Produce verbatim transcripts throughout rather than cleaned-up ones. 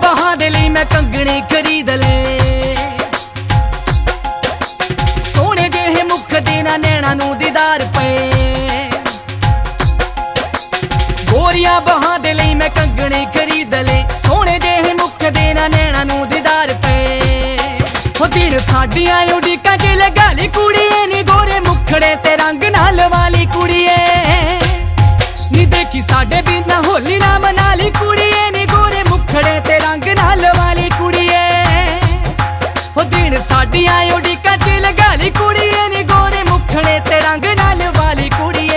ਬਹਾਂ ਦੇ ਲਈ ਮੈਂ ਕੰਗਣੇ ਖਰੀਦ ਲੈ, ਸੋਹਣੇ ਜਿਹੇ ਮੁਖ ਦੇ ਨਾ ਨੈਣਾ ਨੂੰ ਦੀਦਾਰ ਪਏ। ਗੋਰੀਆਂ ਬਹਾਂ ਦੇ ਲਈ ਮੈਂ ਕੰਗਣੇ ਖਰੀਦ ਲੈ, ਸੋਹਣੇ ਜਿਹੇ ਮੁਖ ਦੇ ਨਾ ਨੈਣਾ ਨੂੰ ਦੀਦਾਰ ਪਏ। ਹੋ ਦਿਨ ਸਾਡੀਆਂ ਉਡੀਕਾਂ ਚ ਲਗਾ ਲਈ ਕੁੜੀਏ ਨੀ ਗੋਰੇ ਮੁਖੜੇ ਤੇ ਰੰਗ ਨਾਲ ਵਾਲੀ ਕੁੜੀਏ ਨੀ, ਦੇਖੀ ਸਾਡੇ ਬਿਨਾ ਹੋਲੀ ਨਾ ਮਨਾ ਲਈ ਕੁੜੀਏ ਨੀ ਗੋਰੇ ਮੁਖੜੇ ਤੇ ਰੰਗ ਨਾਲ ਵਾਲੀ ਕੁੜੀਏ। ਹੋ ਦਿਨ ਸਾਡੀਆਂ ਉਡੀਕਾਂ ਚ ਲਗਾ ਲਈ ਕੁੜੀਏ ਨੀ ਗੋਰੇ ਮੁਖੜੇ ਤੇ ਰੰਗ ਨਾਲ ਵਾਲੀ ਕੁੜੀਏ।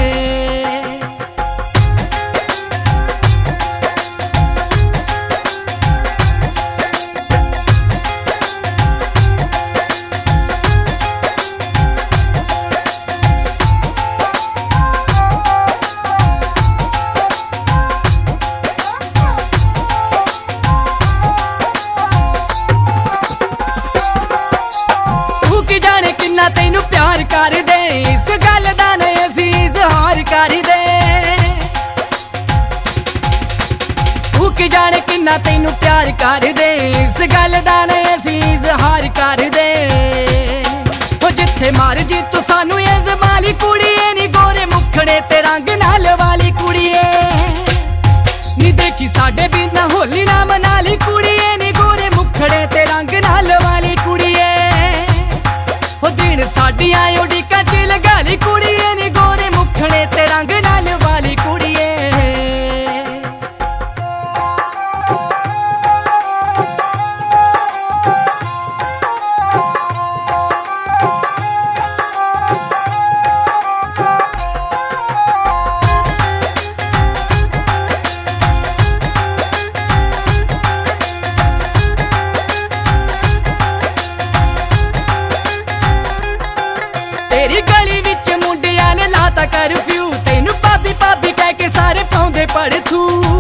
ਤੈਨੂੰ ਪਿਆਰ ਕਰਦੇ ਇਸ ਗੱਲ ਦਾ ਨਾ ਅਸੀਂ ਇਜ਼ਹਾਰ ਕਰਦੇ, ਤੂੰ ਕੀ ਜਾਣੇ ਕਿੰਨਾ ਤੈਨੂੰ ਪਿਆਰ ਕਰਦੇ ਇਸ ਗੱਲ ਦਾ ਨਾ ਅਸੀਂ ਇਜ਼ਹਾਰ ਕਰਦੇ। ਹੋ ਜਿੱਥੇ ਮਰਜੀ ਤੂੰ ਸਾਨੂੰ ਅਜ਼ਮਾਲੀ ਕੁੜੀਏ ਨੀ ਗੋਰੇ ਮੁਖੜੇ ਤੇ ਰੰਗ ਨਾਲ ਵਾਲੀ ਕੁੜੀਏ ਨੀ, ਦੇਖੀ ਸਾਡੇ ਬਿਨਾ ਹੋਲੀ ਨਾ ਮਨਾ ਲਈ ਕੁੜੀਏ ਨੀ ਗੋਰੇ ਮੁਖੜੇ ਤੇ ਰੰਗ ਨਾਲ ਵਾਲੀ ਕੁੜੀਏ। ਹੋ ਦਿਨ ਸਾਡੀਆਂ ਉਡੀਕਾਂ ਚ ਲਗਾ ਲਈ ਕੁੜੀਏ ਨੀ ਗੋਰੇ ਮੁਖੜੇ ਤੇ ਰੰਗ ਨਾਲ ਵਾਲੀ ਕੁੜੀਏ। ਤੇਰੀ ਗਲੀ ਵਿੱਚ ਮੁੰਡਿਆਂ ਨੇ ਲਾਤਾ ਕਰਫਿਊ, ਤੈਨੂੰ ਭਾਬੀ ਭਾਬੀ ਕਹਿ ਕੇ ਸਾਰੇ ਪਾਉਂਦੇ ਪੜਥੂ।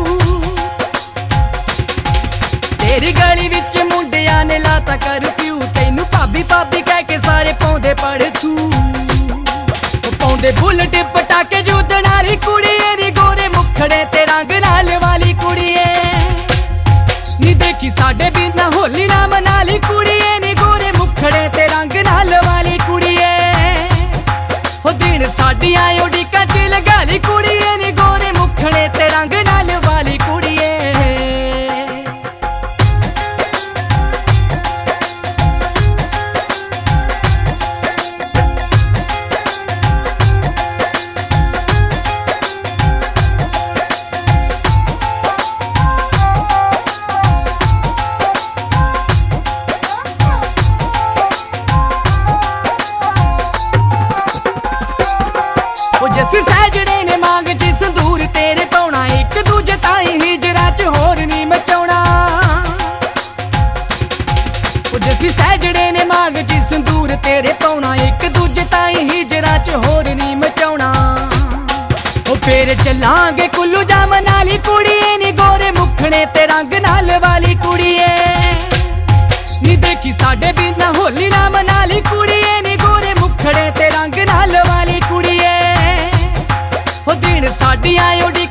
ਤੇਰੀ ਗਲੀ ਵਿੱਚ ਮੁੰਡਿਆਂ ਨੇ ਲਾਤਾ ਕਰਫਿਊ, ਤੈਨੂੰ ਭਾਬੀ ਭਾਬੀ ਕਹਿ ਕੇ ਸਾਰੇ ਪਾਉਂਦੇ ਪੜਥੂ। ਪਾਉਂਦੇ ਬੁਲਟ ਪਟਾਕੇ ਜੂਦਣ ਵਾਲੀ ਕੁੜੀਏ ਨੀ ਗੋਰੇ ਮੁਖੜੇ ਤੇ ਰੰਗ ਨਾਲ ਵਾਲੀ ਕੁੜੀਏ ਨੀ, ਦੇਖੀ ਸਾਡੇ ਬਿਨਾ ਹੋਲੀ ਨਾ ਮਨਾ ਲਈ ਕੁੜੀਏ ਨੀ ਗੋਰੇ ਮੁਖੜੇ ਤੇ ਰੰਗ ਨਾਲ ਵਾਲੀ ਕੁੜੀਏ। ਹੋ ਦਿਨ ਸਾਡੀਆਂ ਉਡੀਕਾਂ ਚ ਲਗਾ ਲਈ ਕੁੜੀਏ ਨੀ ਗੋਰੇ ਮੁਖੜੇ ਤੇ ਰੰਗ ਨਾਲ ਵਾਲੀ ਕੁੜੀਏ। ਜੱਸੀ ਸਹਿਜੜੇ ਨੇ ਮੰਗ ਚ ਸੰਦੂਰ ਤੇਰੇ ਪਾਉਣਾ, ਇੱਕ ਦੂਜੇ ਤਾਈਂ ਹਿਜਰਾਂ ਚ ਹੋਰ ਨੀ ਮਚਾਉਣਾ। ਉਹ ਜੱਸੀ ਸਹਿਜੜੇ ਨੇ ਮੰਗ ਚ ਸੰਦੂਰ ਤੇਰੇ ਪਾਉਣਾ, ਇੱਕ ਦੂਜੇ ਤਾਈਂ ਹਿਜਰਾਂ ਚ ਹੋਰ ਨੀ ਮਚਾਉਣਾ। ਉਹ ਫੇਰ ਚੱਲਾਂਗੇ ਕੁੱਲੂ ਜਾ ਮਨਾਲੀ ਕੁੜੀਏ ਨੀ ਗੋਰੇ ਮੁਖੜੇ ਤੇ ਰੰਗ ਨਾਲ ਵਾਲੀ ਕੁੜੀਏ ਨੀ, ਦੇਖੀ ਸਾਡੇ ਬਿਨਾ ਹੋਲੀ ਨਾ ਮਨਾ ਲਈ ਕੁੜੀਏ ਨੀ ਗੋਰੇ ਮੁਖੜੇ ਤੇ ਰੰਗ ਨਾਲ ਵਾਲੀ ਕੁੜੀਏ। ਹੋ ਦਿਨ ਸਾਡੀਆਂ ਉਡੀ